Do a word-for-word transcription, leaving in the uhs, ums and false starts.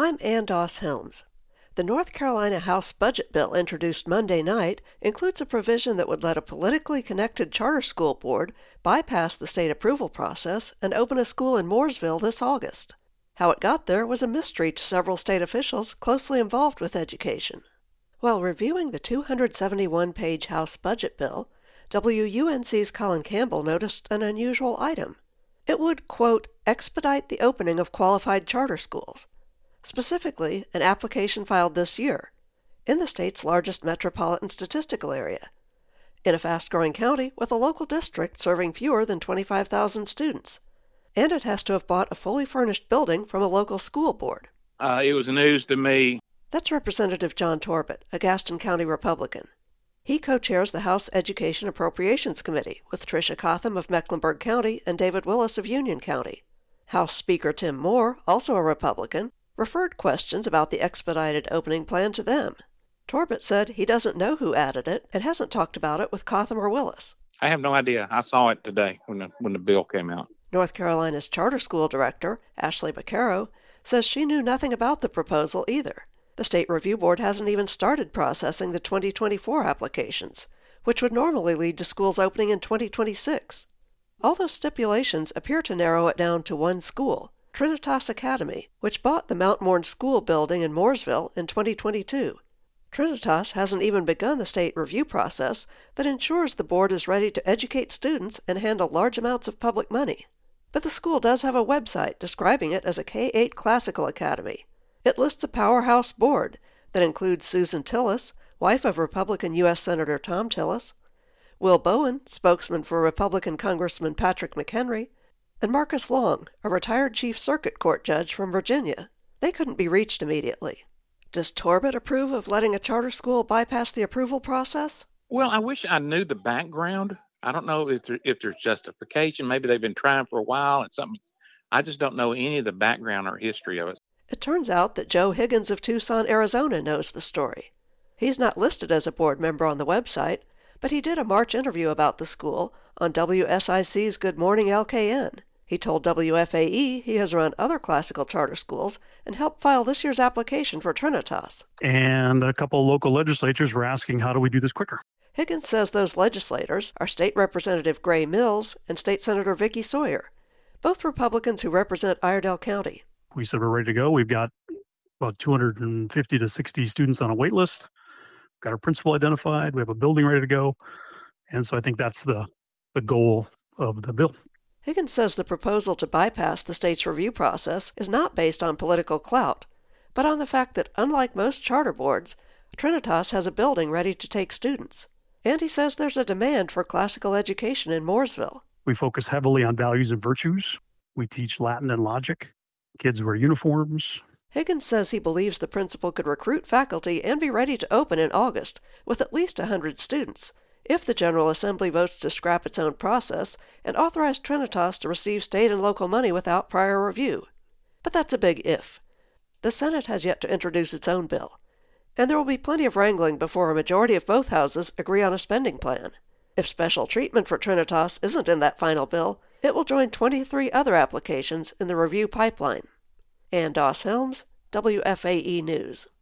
I'm Ann Doss Helms. The North Carolina House budget bill introduced Monday night includes a provision that would let a politically connected charter school board bypass the state approval process and open a school in Mooresville this August. How it got there was a mystery to several state officials closely involved with education. While reviewing the two hundred seventy-one page House budget bill, W U N C's Colin Campbell noticed an unusual item. It would, quote, expedite the opening of qualified charter schools. Specifically, an application filed this year, in the state's largest metropolitan statistical area, in a fast-growing county with a local district serving fewer than twenty-five thousand students. And it has to have bought a fully furnished building from a local school board. Uh, it was news to me. That's Representative John Torbett, a Gaston County Republican. He co-chairs the House Education Appropriations Committee with Tricia Cotham of Mecklenburg County and David Willis of Union County. House Speaker Tim Moore, also a Republican, referred questions about the expedited opening plan to them. Torbett said he doesn't know who added it and hasn't talked about it with Cotham or Willis. I have no idea. I saw it today when the, when the bill came out. North Carolina's charter school director, Ashley Baccaro, says she knew nothing about the proposal either. The State Review Board hasn't even started processing the twenty twenty-four applications, which would normally lead to schools opening in twenty twenty-six. All those stipulations appear to narrow it down to one school, Trinitas Academy, which bought the Mount Morn School building in Mooresville in twenty twenty-two. Trinitas hasn't even begun the state review process that ensures the board is ready to educate students and handle large amounts of public money. But the school does have a website describing it as a K eight classical academy. It lists a powerhouse board that includes Susan Tillis, wife of Republican U S Senator Thom Tillis, Will Bowen, spokesman for Republican Congressman Patrick McHenry, and Marcus Long, a retired Chief Circuit Court judge from Virginia. They couldn't be reached immediately. Does Torbett approve of letting a charter school bypass the approval process? Well, I wish I knew the background. I don't know if there, if there's justification. Maybe they've been trying for a while and something. I just don't know any of the background or history of it. It turns out that Joe Higgins of Tucson, Arizona knows the story. He's not listed as a board member on the website, but he did a March interview about the school on W S I C's Good Morning L K N. He told W F A E he has run other classical charter schools and helped file this year's application for Trinitas. And a couple of local legislatures were asking, how do we do this quicker? Higgins says those legislators are State Representative Gray Mills and State Senator Vicky Sawyer, both Republicans who represent Iredell County. We said we're ready to go. We've got about two hundred fifty to sixty students on a wait list. Got our principal identified. We have a building ready to go. And so I think that's the, the goal of the bill. Higgins says the proposal to bypass the state's review process is not based on political clout, but on the fact that, unlike most charter boards, Trinitas has a building ready to take students. And he says there's a demand for classical education in Mooresville. We focus heavily on values and virtues. We teach Latin and logic. Kids wear uniforms. Higgins says he believes the principal could recruit faculty and be ready to open in August with at least one hundred students, if the General Assembly votes to scrap its own process and authorize Trinitas to receive state and local money without prior review. But that's a big if. The Senate has yet to introduce its own bill, and there will be plenty of wrangling before a majority of both houses agree on a spending plan. If special treatment for Trinitas isn't in that final bill, it will join twenty-three other applications in the review pipeline. Ann Doss Helms, W F A E News.